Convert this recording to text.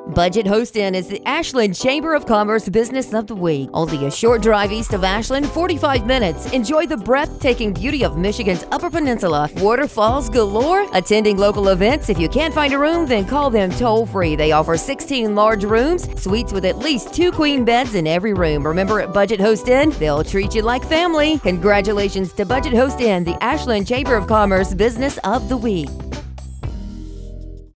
Budget Host Inn is the Ashland Chamber of Commerce Business of the Week. Only a short drive east of Ashland, 45 minutes. Enjoy the breathtaking beauty of Michigan's Upper Peninsula. Waterfalls galore. Attending local events. If you can't find a room, then call them toll-free. They offer 16 large rooms, suites with at least 2 queen beds in every room. Remember, at Budget Host Inn, they'll treat you like family. Congratulations to Budget Host Inn, the Ashland Chamber of Commerce Business of the Week.